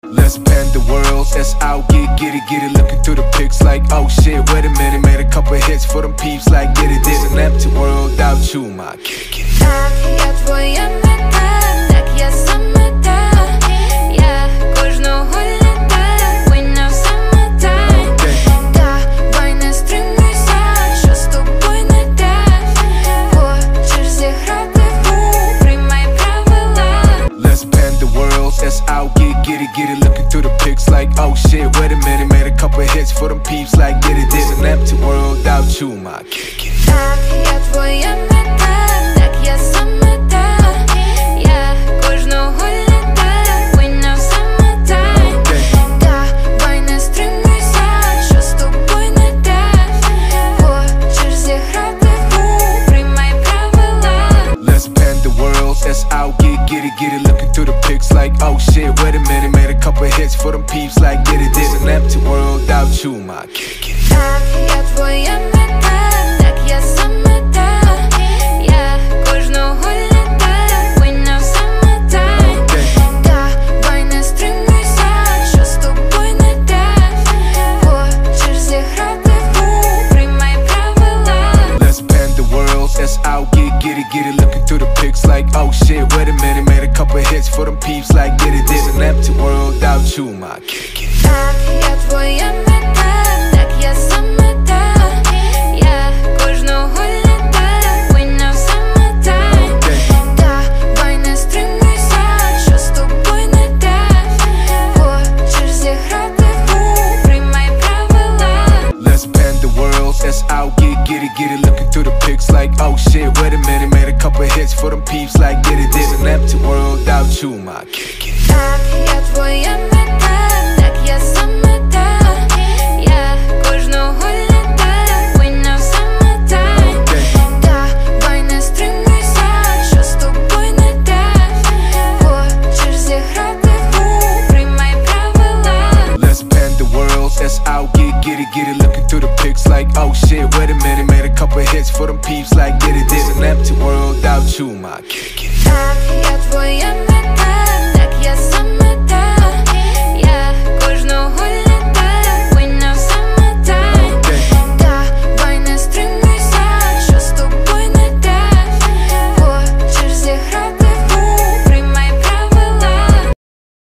Let's bend the world, let's out, get it. Looking through the pics like, oh shit, wait a minute. Made a couple hits for them peeps like, get it. There's an empty world without you, my get it. Так, я твоя мета, так я самота. Я кожного літа вийняв самота. Давай не стримуйся, що з тобою не так. Хочеш зіграти в гру, приймай правила. Let's bend the world, let's out, get it. Looking through the pics like, oh shit, wait a minute. Made a couple hits for them peeps like, get it. There's an empty world without you, my get it. Так, я твоя мета, так я самота. Я кожного літа вийняв самота. Давай не стримуйся, що з тобою не так. Хочеш зіграти в гру, приймай правила. Let's bend the world, let's out, get it. Looking through the pics like, oh shit, wait a minute. Made a couple hits for them peeps like, get it. There's an empty world without you, my get it. Так, я твоя мета, так я самота. Я кожного літа вийняв самота. Давай не стримуйся, що з тобою не так. Хочеш зіграти в гру, приймай правила. Let's bend the world, let's out, get it. Looking through the pics like, oh shit, wait a minute. Made a couple hits for them peeps like, get it. There's an empty world without you, my get it. Так, я твоя мета, так я самота. Я кожного літа вийняв самота. Давай не стримуйся, що з тобою не так. Хочеш зіграти в гру, приймай правила. Let's bend the world, let's out, get it. Looking through the pics like, oh shit, wait a minute. Made a couple hits for them peeps like, get it. There's an empty world without you, my get it. Так, я твоя мета, так я самота. Я кожного літа вийняв самота. Давай не стримуйся, що з тобою не так. Хочеш зіграти в гру, приймай правила. Let's bend the world, let's out, get it. Looking through the pics like, oh shit, wait a minute. Made a couple hits for them peeps like, get it. There's an empty world without you, my get it.